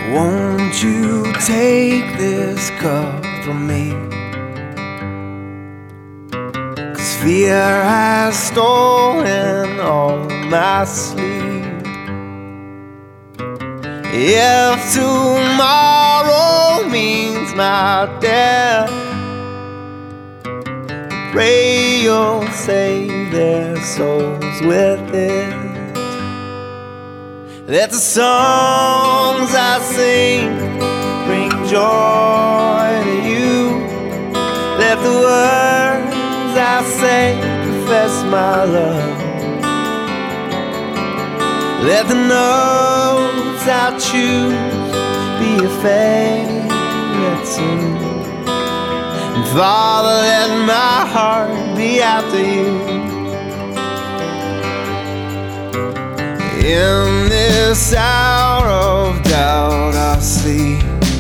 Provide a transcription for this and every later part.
Won't you take this cup from me? 'Cause fear has stolen all my sleep. If tomorrow means my death, pray you'll save their souls with it. Let the songs I sing bring joy to you. Let the words I say confess my love. Let the notes I choose be your favorite tune. And Father, let my heart be after you. In this hour of doubt I see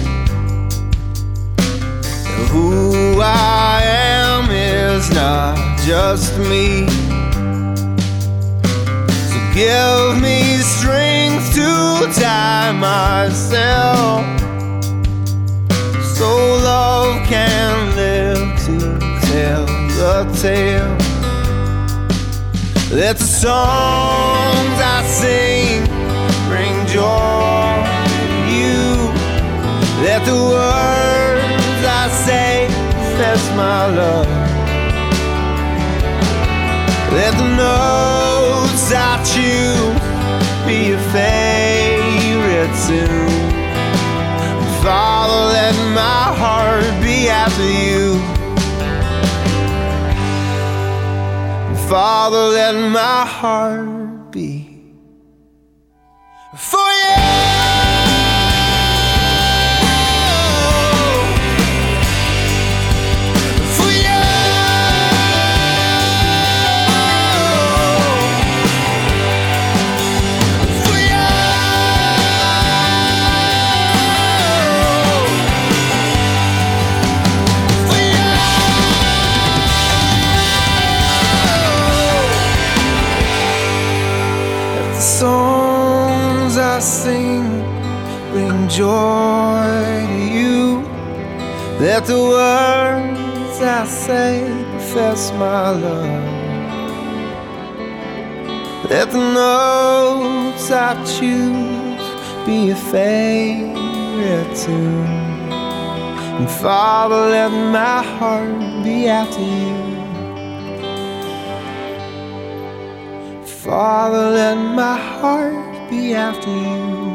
that who I am is not just me. So give me strength to tie myself, so love can live to tell the tale. Let the songs I sing bring joy to you. Let the words I say confess my love. Let the notes I choose be your favorite tune. Father, let my heart be after you. Father, let my heart be for you. Songs I sing bring joy to you. Let the words I say confess my love. Let the notes I choose be your favorite tune. And Father, let my heart be after you. Father, let my heart be after you.